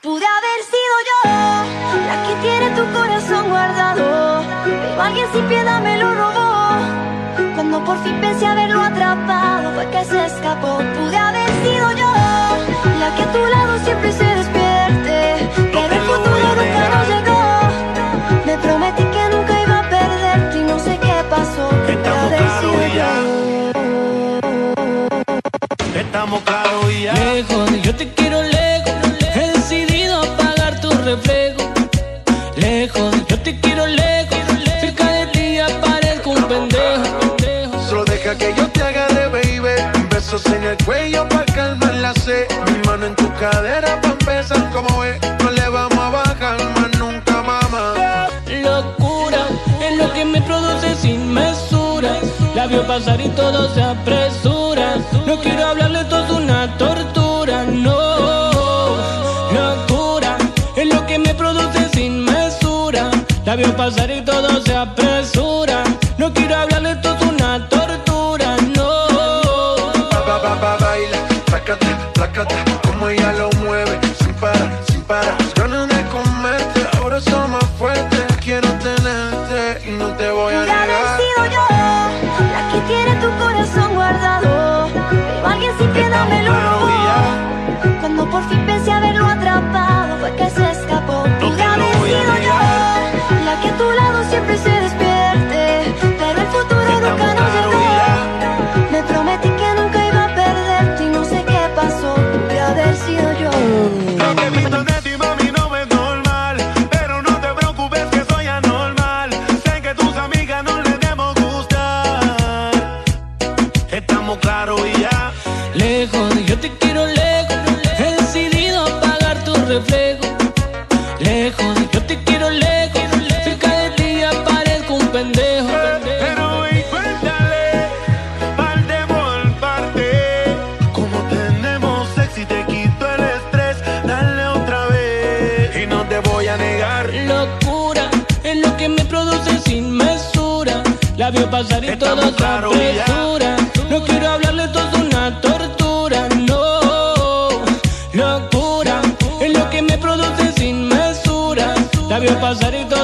Pude haber sido yo la que tiene tu corazón guardado, pero alguien sin piedad me lo robó. Cuando por fin pensé haberlo atrapado, fue que se escapó. Pude haber sido yo la que a tu lado siempre se despierte, pero el futuro nunca nos llegó. Me prometí que nunca iba a perderte y no sé qué pasó. Pude haber sido yo. Estamos claros y ya. Lejos, yo te quiero lejos. He decidido apagar tu reflejo. Lejos, yo te quiero lejos. Cerca de ti aparezco un pendejo. Solo deja que yo te agarre, baby. Besos en el cuello pa' calmar la sed. Mi mano en tu cadera pa' empezar como ves. No le vamos a bajar más nunca, mamá. Locura es lo que me produce sin mesura. La veo pasar y todo se apresura. No quiero hablarle, todo es una tortura, no. Locura es lo que me produce sin mesura. La veo pasar y todo se apresura. No quiero hablarle, todo es una tortura, no. Baila, plácate, plácate, como ella lo mueve, sin parar, sin parar. Ganas de comerte, ahora son más fuertes. Quiero tenerte y no te voy a Pude haber negar. sido yo la que tiene tu corazón guardado, pero alguien sin piedad me lo robó. Cuando por fin pensé haberlo atrapado, fue que se escapó. Pude haber sido yo la que a tu lado siempre se despierte, pero el futuro nunca nos llegó. Me prometí que nunca iba a perderte y no sé qué pasó. Pude haber sido yo. Lo que he visto de ti, mami, no es normal. Pero no te preocupes que soy anormal. Sé que tus amigas no les debemos gustar. Estamos claros y ya. Lejos, yo te quiero lejos. He decidido apagar tu reflejo. Lejos, yo te quiero lejos. Cerca de ti aparezco un pendejo. Pero y cuéntale, parte por parte. Como tenemos sexy, te quito el estrés. Dale otra vez y no te voy a negar. Locura es lo que me produce sin mesura. La veo pasar y todo se claros y ya. apresura. No quiero hablarle, todo es una tortura, no. Locura es lo que me produce sin mesura. La veo pasar y todo